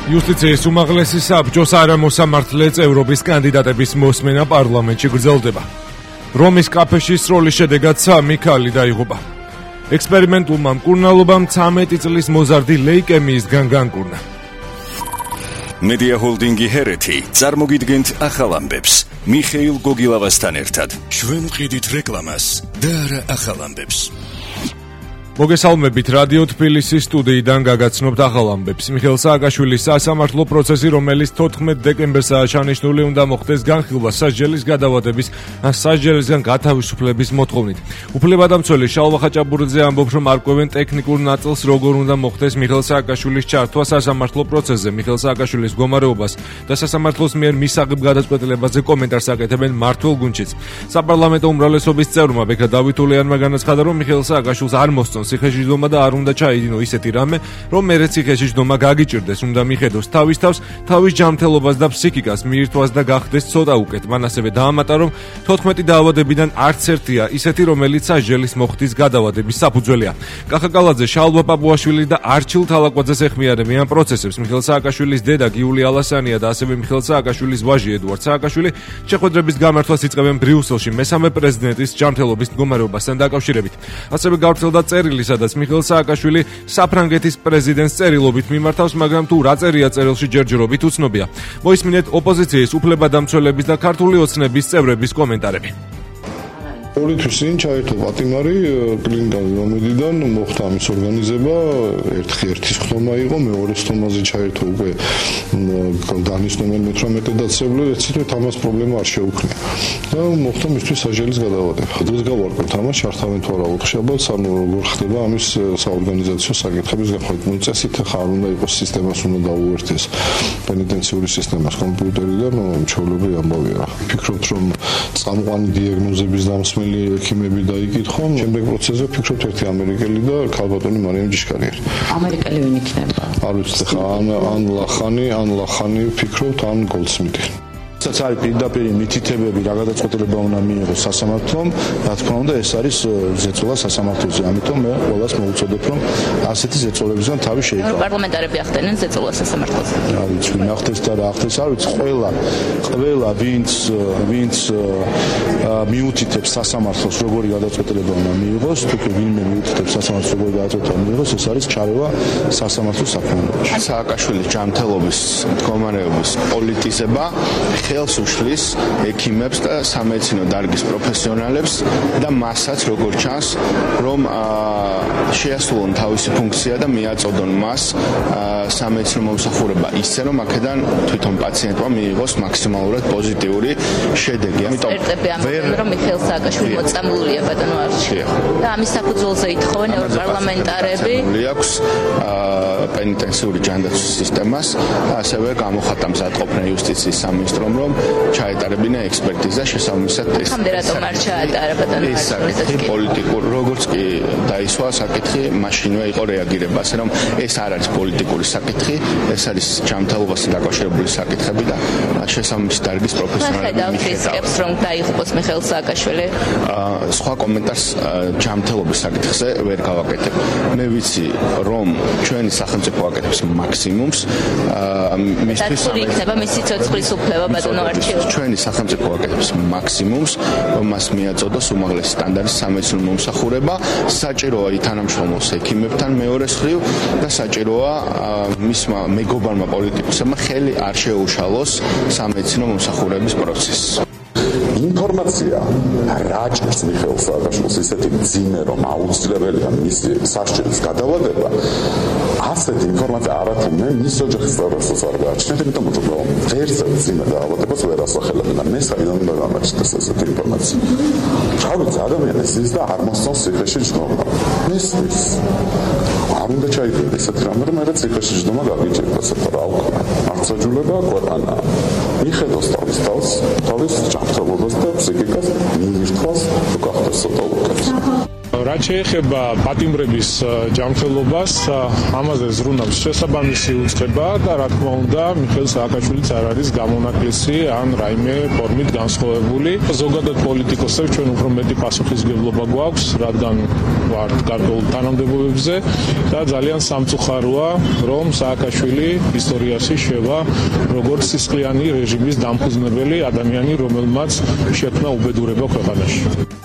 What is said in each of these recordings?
იუსტიციის უმაღლესი საბჭოს არამოსამართლე წევრობის კანდიდატების მოსმენა პარლამენტში გრძელდება. რომის კაფეში სროლის შედეგად 3 ქალი დაიღუპა. ექსპერიმენტულმა მკურნალობამ 13 წლის მოზარდი ლეიკემიისგან განკურნა. მედია ჰოლდინგი ჰერეთი წარმოგიდგენთ ახალ ამბებს მიხეილ გოგილავასთან ერთად. ჩვენ ვყიდით რეკლამას და არა ახალ ამბებს. მოგესალმებით რადიო თბილისის სტუდიიდან გაგაცნობთ ახალ ამბებს. მიხეილ სააკაშვილის სასამართლო პროცესი, რომელიც 14 დეკემბერსაა ჩანიშნული, უნდა მოხდეს განხილვა სასჯელის გადავადების ან სასჯელისგან გათავისუფლების მოთხოვნით. უფლებადამცველი შალვა ხაჭაბურიძე ამბობს, რომ არკვევენ ტექნიკურ ნაწილს, როგორ უნდა მოხდეს მიხეილ სააკაშვილის ჩართვა სასამართლო პროცესზე. მიხეილ სააკაშვილის მდგომარეობას და სასამართლოს მიერ მისაღებ გადაწყვეტილებაზე კომენტარს აკეთებენ მმართველ გუნდშიც. საპარლამენტო უმრავლესობის წევრმა ბექა დავითულიანმა განაცხადა, რომ მიხეილ სააკაშვილს არ მოსწონს ციხეშიჯდომა და არ უნდა ჩაიდინო ისეთი რამე, რომ მერე ციხეშიჯდომა გაგიჭირდეს, უნდა მიხედოს თავის თავს, თავის ჯანმრთელობას და ფსიქიკას მიირთვას და გახდეს ცოტა უკეთ. მან ასევე დაამატა, რომ 14 დაავადებიდან არც ერთია ისეთი, რომელიც სასჯელის მოხდის გადავადების საფუძველია. კახაკალაძე, შალვა პაპუაშვილი და არჩილ თალაკვაძეს ეხმიარებიან პროცესებს. მიხეილ სააკაშვილის დედა გიული ალასანია და ასევე მიხეილ სააკაშვილის ვაჟი ედუარდ სააკაშვილი შეხვედრების გამართვას იწყებენ ბრიუსელში მესამე პრეზიდენტის ჯანმრთელობის მდგომარეობასთან დაკავშირებით. ასევე გავრცელდა წერილი, სადაც მიხეილ სააკაშვილი საფრანგეთის პრეზიდენტს წერილობით მიმართავს, მაგრამ თუ რა წერია წერილში ჯერჯერობით უცნობია. მოისმინეთ ოპოზიციის, უფლებადამცველების და ქართული ოცნების წევრების კომენტარები. პოლიტვის წინ ჩაერთო პატიმარი კლინიკაზე მომედიდან მოხდა ამის ორგანიზება, ერთი ხტომა იყო, მეორე ხტომაზე ჩაერთო უკვე დანიშნულენ 18 დაცემული, ეცით ამას პრობლემა არ შეუქმნა. და მოხდა მისთვის სასჯელის გადავადება. დღეს გავარკვევთ ამას, ჩართავენ თუ არა უხშაბათს, ანუ როგორ ხდება ამის საორგანიზაციო საკითხების გახვედრა. წესით ხარ უნდა იყოს სისტემას უნდა დაუერთდეს პენიტენციური სისტემას კომპიუტერიდან, ჩვეულებრივი ამბავია. ფიქრობთ რომ წამყვანი დიაგნოზების დამსმელი ექიმები დაიკითხონ, შემდეგ პროცესზე ვფიქრობთ ერთი ამერიკელი და ქალბატონი მარიამ ჯიშკარი არის. ამერიკელი ვინ იქნება? არ ვიცი ხა ან ლახანი ვფიქრობთ ან გოლდსმიტი. არის პირდაპირ მითითებები რა გადაწყვეტილება უნდა მიიღოს სასამართლომ, რა თქმა უნდა ეს არის ზეწოლა სასამართლოზე, ამიტომ მე ყველას მოუწოდებ რომ ასეთი ზეწოლებისგან თავი შეიკავოს. პარლამენტარები ახდენენ ზეწოლა სასამართლოზე. რა ვიცი, ვინ ახდენს და რა ახდენს, არ ვიცი, ყველა ვინც მიუთითებს სასამართლოს როგორი გადაწყვეტილება უნდა მიიღოს, თუ კი ვინმე მიუთითებს სასამართლოს როგორი გადაწყვეტილება მიიღოს, ეს არის ჩარევა სასამართლოს საქმიანობაში. სააკაშვილის ჯანმრთელობის მდგომარეობის პოლიტიზება ხელს უშლის ექიმებს და სამედიცინო დარგის პროფესიონალებს და მასაც როგორც ჩანს რომ შეასრულონ თავისი ფუნქცია და მიაწოდონ მას სამედიცინო მომსახურება ისე რომ აქედან თვითონ პაციენტმა მიიღოს მაქსიმალურად პოზიტიური შედეგი. ამიტომ რომ მიხეილ სააკაშვილი მოწამლულია ბატონო არჩი და ამის საფუძველზე ითხოვენ ევროპარლამენტარები აქვს პენიტენციური ჯანდაცვის სისტემას, ასევე გამოხატა მზადყოფნა იუსტიციის სამინისტრომ რომ ჩაეტარებინა ექსპერტიზა შესაბამისად ეს. ამდე რატომ არ ჩაატარა ბატონო არჩილ პოლიტიკურ როგორც კი დაისვა საკითხი, მაშინვე იყო რეაგირება, ასე რომ ეს არ არის პოლიტიკური საკითხი, ეს არის ჯანმრთელობასთან დაკავშირებული საკითხები და შესაბამისი დარგის პროფესიონალები მიხედავს რომ დაიღუპოს მიხეილ სააკაშვილი. სხვა კომენტარს ჯანმრთელობის საკითხზე ვერ გავაკეთებ. მე ვიცი რომ ჩვენი სახელმწიფო აკეთებს მაქსიმუმს მისთვის იქნება მისი ცოცხლის უფლება ბატონო არჩილ. ჩვენი სახელმწიფო აკეთებს მაქსიმუმს, რომ მას მიაწოდოს უმაღლესი სტანდარტის სამედიცინო მომსახურება, საჭიროა ითანამშრომლოს ექიმებთან მეორეს მხრივ და საჭიროა მისმა მეგობარმა პოლიტიკოსებმა ხელი არ შეუშალოს სამედიცინო მომსახურების პროცესს. ინფორმაცია რა ჭირს მიხეილ სააკაშვილს ისეთი მძიმე რომ აუცილებელია მისი სასჯელის გადავადება, ასეთი ინფორმაცია არათუ მე მის ოჯახის წევრებსაც არ გააჩნიათ, იმიტომ რომ ღერს მძიმე დაავადებას ვერ ასახელებენ და მე საიდან უნდა გამაჩნდეს ესეთი ინფორმაცია. რა ვიცი, ადამიანი ზის და არ მოსწონს ციხეშიჯდომა. მესმის არ უნდა ჩაიდგინოს ესეთი რამე, რომ მე ციხეშიჯდომა გაგიჭირდეს, რა უკვე აღსაჯულება ქვეყანა. მიხედოს თავის ჯანმრთელობას და ფსიქიკას მიირთვას, თუ გახდა ხარს ცოტა უკეთს. რაც შეეხება პატიმრების ჯანმრთელობას, ამაზე ზრუნავს შესაბამისი უწყება და რა თქმა უნდა, მიხეილ სააკაშვილიც არ არის გამონაკლისი ან რაიმე ფორმით განსხვავებული. ზოგადად პოლიტიკოსებს ჩვენ უფრო მეტი პასუხისმგებლობა გვაქვს, რადგან ვართ გარკვეულ თანამდებობებზე და ძალიან სამწუხაროა, რომ სააკაშვილი ისტორიაში შევა როგორც სისხლიანი რეჟიმის დამფუძნებელი ადამიანი, რომელმაც შექმნა უბედურება ქვეყანაში.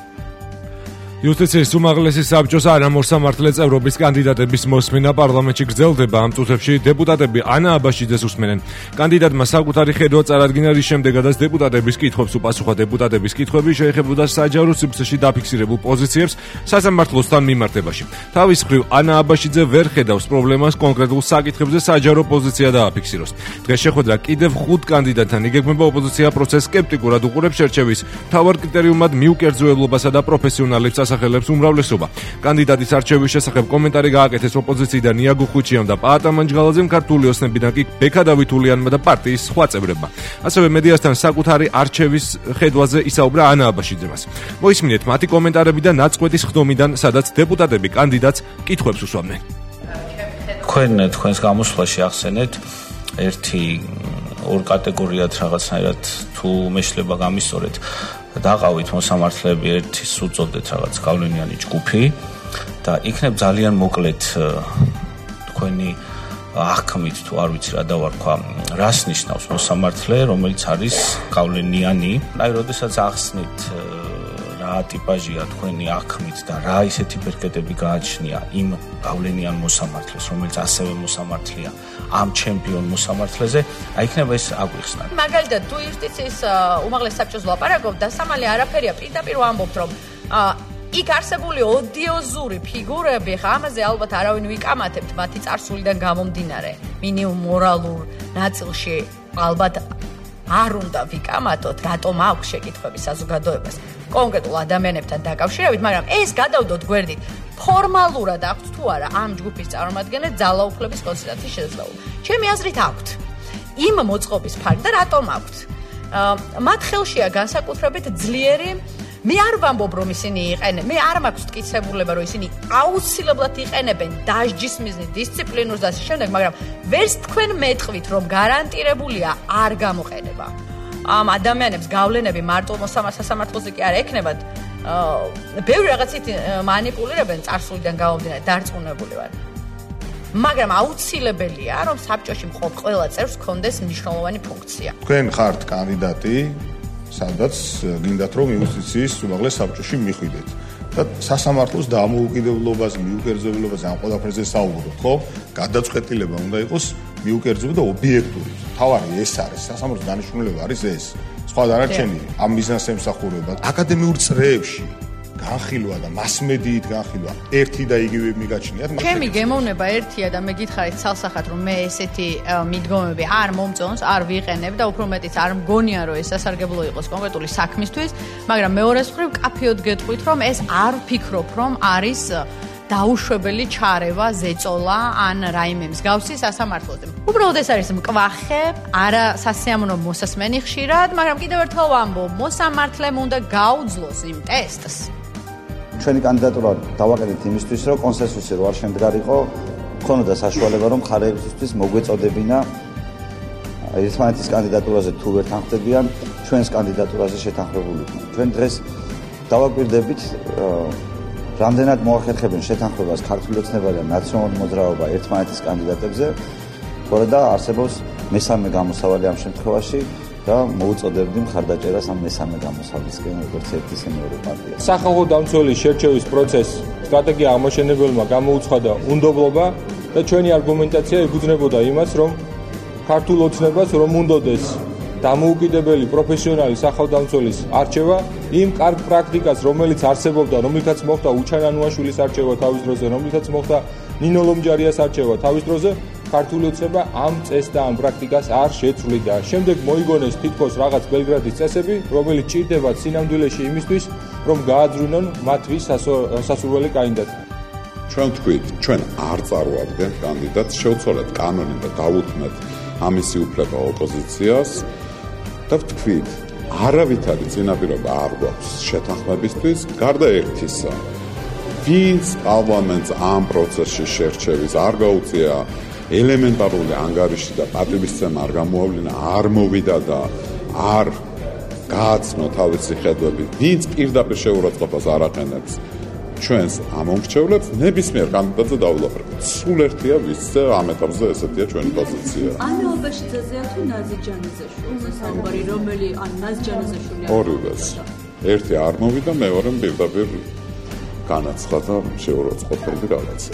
იუსტიციის უმაღლესი საბჭოს არამოსამართლე წევრობის კანდიდატების მოსმენა პარლამენტში გრძელდება. ამ წუთებში დეპუტატები ანა აბაშიძეს უსმენენ. კანდიდატმა საკუთარი ხედვა წარადგინა, რის შემდეგაც დეპუტატების კითხვებს უპასუხა. დეპუტატების კითხვები შეეხებოდა საჯარო სივრცეში დაფიქსირებულ პოზიციებს სასამართლოსთან მიმართებაში. თავის მხრივ ანა აბაშიძე ვერ ხედავს პრობლემას კონკრეტულ საკითხებზე საჯარო პოზიცია დააფიქსიროს. დღეს შეხვედრა კიდევ 5 კანდიდატთან იგეგმება. ოპოზიცია პროცესს სკეპტიკურად უყურებს, შერჩევის მთავარ კრიტერიუმად მიუკერძოებლობასა და პროფესიონალებს სახელებს უმრავლესობა. კანდიდატის არჩევის შესახებ კომენტარი გააკეთეს ოპოზიციიდან იაგო ხუჩიამ და პაატა მანჯგალაძემ, ქართული ოსნებიდან კი ბექა დავითულიანმა და პარტიის სხვა წევრებმა. ასევე მედიასთან საკუთარი არჩევის ხედვაზე ისაუბრა ანა აბაშიძემას. მოისმინეთ მათი კომენტარები და ნაწყვეტის ხდომიდან, სადაც დეპუტატები კანდიდატს კითხვებს უსვამდნენ. თქვენს გამოსვლაში ახსენეთ ერთი ორ კატეგორიად რაღაცნაირად თუ მეშლება გამისწორეთ. დაყავით მოსამართლეები ერთის უწოდეთ რაღაც გავლენიანი ჯგუფი და იქნებ ძალიან მოკლედ თქვენი აღქმით თუ არ ვიცი რა დავარქვა, რას ნიშნავს მოსამართლე, რომელიც არის გავლენიანი. აი, როდესაც ახსნით რა ტიპაჟია თქვენი აღქმით და რა ისეთი ბერკეტები გააჩნია იმ გავლენიან მოსამართლეს, რომელიც ასევე მოსამართლეა ამ ჩემპიონ მოსამართლეზე, აი იქნება ეს აგვიხსნათ. მაგალითად, თუ იუსტიციის უმაღლეს საბჭოს ვლაპარაკობ, დასამალი არაფერია, პირდაპირ ვამბობთ, რომ იქ არსებული ოდიოზური ფიგურები, ხა ამაზე ალბათ არავინ ვიკამათებთ მათი წარსულიდან გამომდინარე. მინიმუმ მორალურ ნაწილში ალბათ არ უნდა ვიკამათოთ, რატომ აქვს შეკითხვები საზოგადოებას კონკრეტულ ადამიანებთან დაკავშირებით, მაგრამ ეს გადავდოთ გვერდით. ფორმალურად აქვს თუ არა ამ ჯგუფის წარმომადგენლებს ძალაუფლების კონსტიტუციის შესაძლებლობა. ჩემი აზრით აქვთ. იმ მოწყობის ფაქტი და რატომ აქვთ? მათ ხელშია განსაკუთრებით ძლიერი, მე არ ვამბობ რომ ისინი იყენებენ, მე არ მაქვს მტკიცებულება რომ ისინი აუცილებლად იყენებენ დასჯის მიზნით დისციპლინურს და ასე შემდეგ, მაგრამ ვერც თქვენ მეტყვით რომ გარანტირებულია არ გამოყენება. ამ ადამიანებს გავლენები მარტო მოსამართლეზე კი არ ექნებათ. ბევრი რაღაცით მანიპულირებენ წარსულიდან გამომდინარე, დარწმუნებული ვარ. მაგრამ აუცილებელია რომ საბჭოში მყოფ ყველა წევრს ჰქონდეს მნიშვნელოვანი ფუნქცია. თქვენ ხართ კანდიდატი, სადაც გინდათ რომ იუსტიციის უმაღლეს საბჭოში მიხვიდეთ. და სასამართლოს დამოუკიდებლობაზე, მიუკერძოებლობაზე ამ ყველაფერზე საუბრობთ, ხო? გადაწყვეტილება უნდა იყოს მიუკერძო და ობიექტური. თავარი ეს არის, სასამართლოს დანიშნულება არის ეს. სხვა დანარჩენია ამ მიზანს ემსახურება. აკადემიურ წრეებში განხილვა და მასმედიით განხილვა ერთი და იგივე მიგაჩნიათ. ჩემი გემოვნება ერთია და მე გითხარით ცალსახად რომ მე ესეთი მიდგომები არ მომწონს, არ ვიყენებ და უფრო მეტიც არ მგონია რომ ეს სასარგებლო იყოს კონკრეტული საქმისთვის, მაგრამ მეორეს მხრივ კაფეოდ გეტყვით რომ ეს არ ვფიქრობ რომ არის დაუშვებელი ჩარევა, ზეწოლა ან რაიმე მსგავსი სასამართლოზე. უბრალოდ ეს არის მკვახე, არა სასიამოვნო მოსასმენი ხშირად, მაგრამ კიდევ ერთხელ ვამბობ, მოსამართლემ უნდა გაუძლოს იმ ტესტს. ჩვენი კანდიდატურა დავაკეთეთ იმისთვის, რომ კონსენსუსი რო არ შემდგარიყო, ქონოდა საშუალება, რომ მხარეებისთვის მოგვეწოდებინა ერთმანეთის კანდიდატურაზე თუ ვერ თანხმდებიან, ჩვენს კანდიდატურაზე შეთანხმებულიყვნენ. ჩვენ დღეს დავაკვირდებით რამდენად მოახერხებენ შეთანხმებას ქართული ოცნება და ნაციონალური მოძრაობა ერთმანეთის კანდიდატებზე, თორე და არსებობს მესამე გამოსავალი ამ შემთხვევაში და მოუწოდებდი მხარდაჭერას ამ მესამე გამოსავლისკენ, როგორც ერთის მეორე პარტია. სახალხო დამცველის შერჩევის პროცესს სტრატეგია ამოშენებელმა გამოუცხადა უნდობლობა და ჩვენი არგუმენტაცია იგრძნობოდა იმას, რომ ქართულ ოცნებას რომ უნდოდეს დამოუკიდებელი პროფესიონალი სახალხოდამცველის არჩევა იმ კარგ პრაქტიკას, რომელიც არსებობდა, რომლითაც მოხდა უჩან ანუაშვილის არჩევა თავის დროზე, რომლითაც მოხდა ნინო ლომჯარიას არჩევა თავის დროზე, ქართული ოცნება ამ წესს და ამ პრაქტიკას არ შეცვლიდა. შემდეგ მოიგონეს თითქოს რაღაც ბელგრადის წესები, რომელიც ჭირდება სინამდვილეში იმისთვის, რომ გააძრუნონ მათთვის სასურველი კანდიდატი. ჩვენ ვთქვით, ჩვენ არ წარვადგენთ კანდიდატს, შევცვალეთ კანონი და დავუთმეთ ამისი უფლება ოპოზიციას. და ვთქვით, არავითარი წინაპირობა არ გვაქვს შეთანხმებისთვის, გარდა ერთისა. ვინც პარლამენტს ამ პროცესში შერჩევის არ გაუწია ელემენტარული ანგარიში და პატივისცემა არ გამოავლინა, არ მოვიდა და არ გააცნო თავისი ხედვები, ვინც პირდაპირ შეურაცხყოფას არ აყენებს ჩვენს ამომრჩევლებს, ნებისმიერ კანდიდატზე დავილაპარაკოთ. სულ ერთია ვისზე ამ ეტაპზე ესეთია ჩვენი პოზიცია. ანუ აბაშიძეა თუ ნაზი ჯანაზაშვილი, საუბარი რომელი ან ნაზ ჯანაზაშვილი? ორივეს. ერთი არ მოვიდა, მეორე პირდაპირ განაცხადა შეურაცხყოფელი რაღაცა.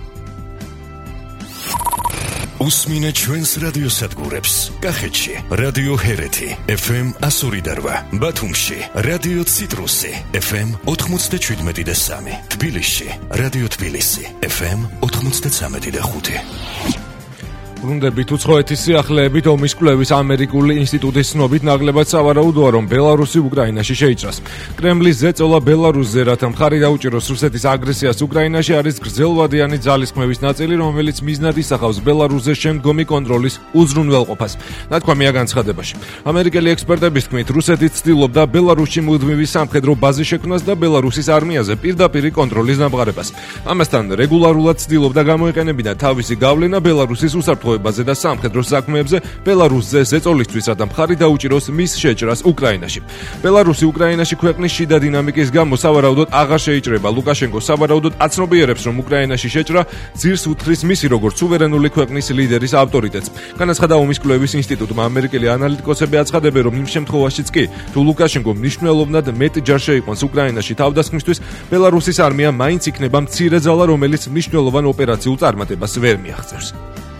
უსმინე ჩვენს რადიოსადგურებს. კახეთში რადიო ჰერეთი FM 102.8, ბათუმში რადიო ციტრუსი FM 97.3, თბილისში რადიო თბილისი FM 93.5. ბრუნდებით უცხოეთის სიახლეებით ომის კვლევის ამერიკული ინსტიტუტის ცნობით ნაკლებად სავარაუდოა, რომ ბელარუსი უკრაინაში შეიჭრას. კრემლის ზეწოლა ბელარუსზე, რათა მხარი დაუჭიროს რუსეთის აგრესიას უკრაინაში, არის გრძელვადიანი ძალისხმევის ნაწილი, რომელიც მიზნად ისახავს ბელარუსზე შემდგომი კონტროლის უზრუნველყოფას. ნათქვამია განცხადებაში. ამერიკელი ექსპერტების თქმით, რუსეთი ცდილობდა ბელარუსში მუდმივი სამხედრო ბაზის შექმნას და ბელარუსის არმიაზე პირდაპირ კონტროლის დამყარებას. ამასთან რეგულარულად ცდილობდა გამოეყენებინა თავისი გავლენა ბელარუსის უსაფრთხო და სამხედრო საქმეებზე ბელარუსზე ზეწოლისთვის, რათა მხარი დაუჭიროს მის შეჭრას უკრაინაში. ბელარუსი უკრაინაში ქვეყნის შიდა დინამიკის გამო სავარაუდოდ აღარ შეიჭრება. ლუკაშენკო სავარაუდოდ აცნობიერებს, რომ უკრაინაში შეჭრა ძირს უთხრის მისი როგორც სუვერენული ქვეყნის ლიდერის ავტორიტეტს. განაცხადა ომის კვლევის ინსტიტუტმა. ამერიკელი ანალიტიკოსები აცხადებენ, რომ იმ შემთხვევაშიც კი, თუ ლუკაშენკო მნიშვნელოვნად მეტ ჯარს შეიყვანს უკრაინაში თავდასხმისთვის, ბელარუსის არმია მაინც იქნება მცირე ძალა, რომელიც მნიშვნელოვან ოპერაციულ წარმატებას ვერ მიაღწევს.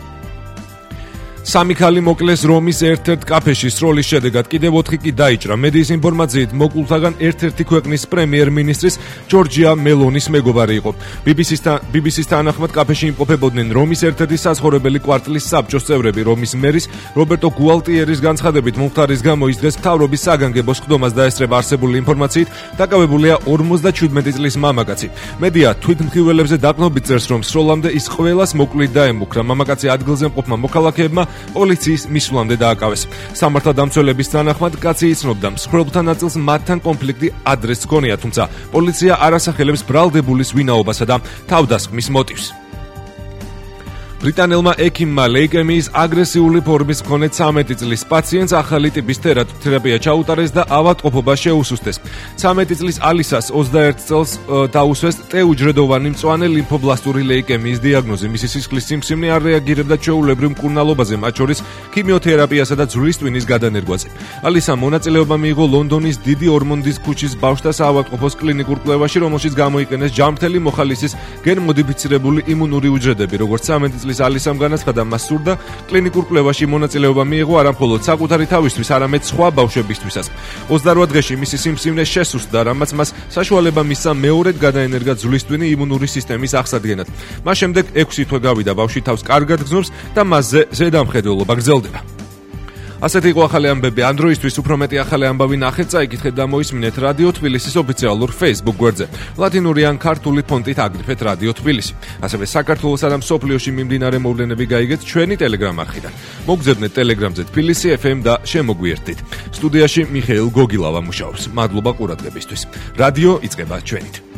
სამი ქალი მოკლეს რომის ერთ-ერთ კაფეში, სროლის შედეგად კიდევ 4 კი დაიჭრა. მედიის ინფორმაციით მოკლულთაგან ერთ-ერთი ქვეყნის პრემიერ-მინისტრის ჯორჯია მელონის მეგობარი იყო. BBC-ს თანახმად კაფეში იმყოფებოდნენ რომის ერთ-ერთი საცხოვრებელი კვარტლის საბჭოს წევრები. რომის მერის რობერტო გუალტიერის განცხადებით, მომხდარის გამო ის დღეს მთავრობის საგანგებო სხდომას დაესწრება. არსებული ინფორმაციით დაკავებულია 57 წლის მამაკაცი. მედია თვითმხილველებზე დაყრდნობით წერს, რომ სროლამდე ის ყველას მოკლით დაემუქრა. მამაკაცი ადგილზე მყოფმა მოქალაქეებმა პოლიციის მისვლამდე დააკავეს. სამართალდამცველების თანახმად კაცი იცნობდა მსხვილთა ნაწილს მათთან კონფლიქტი ადრესს ჰქონია, თუმცა პოლიცია არ ასახელებს ბრალდებულის ვინაობასა და თავდასხმის მოტივს. ბრიტანელმა ექიმმა ლეიკემიის აგრესიული ფორმის მქონე 13 წლის პაციენტს ახალი ტიპის თერაპია ჩაუტარეს და ავადმყოფობა შეუსუსტეს. 13 წლის ალისას 21 წელს დაუსვეს ტეუჯრედოვანი მწვანე ლიმფობლასტური ლეიკემიის დიაგნოზი. მისი სისხლის სიმსივნე არ რეაგირებდა ჩვეულებრივ მკურნალობაზე, მათ შორის ქიმიოთერაპიასა და ძვლის ტვინის გადანერგვაზე. ალისამ მონაწილეობა მიიღო ლონდონის დიდი ორმონდის ქუჩის ბავშვთა საავადმყოფოს კლინიკურ კვლევაში, რომელშიც გამოიყენეს ჯანმრთელი მოხალისის გენმოდიფიცირებული იმუნური უჯრედები. როგორც 13 ალისამ განაცხადა, მას სურდა კლინიკურ კვლევაში მონაწილეობა მიიღო არა მხოლოდ საკუთარი თავისთვის, არამედ სხვა ბავშვებისთვისაც. 28 დღეში მისი სიმსივნე შესუსტდა, რამაც მას საშუალება მისცა მეორედ გადაენერგა ძვლის ტვინი იმუნური სისტემის აღსადგენად. მას შემდეგ 6 თვე გავიდა, ბავშვი თავს კარგად გრძნობს და მასზე ზედამხედველობა გრძელდება. ასეთი იყო ახალი ამბები. ამ დროისთვის უფრო მეტი ახალი ამბავი ნახეთ, წაიკითხეთ და მოისმინეთ რადიო თბილისის ოფიციალურ Facebook გვერდზე. ლათინური ან ქართული ფონტით აგრიფეთ რადიო თბილისი. ასევე საქართველოსა და მსოფლიოში მიმდინარე მოვლენები გაიგეთ ჩვენი Telegram არხიდან. მოგზაურობთ Telegram-ზე თბილისი FM და შემოგვიერთდით. სტუდიაში მიხეილ გოგილავა მუშაობს. მადლობა ყურადღებისთვის. რადიო იწყება ჩვენით.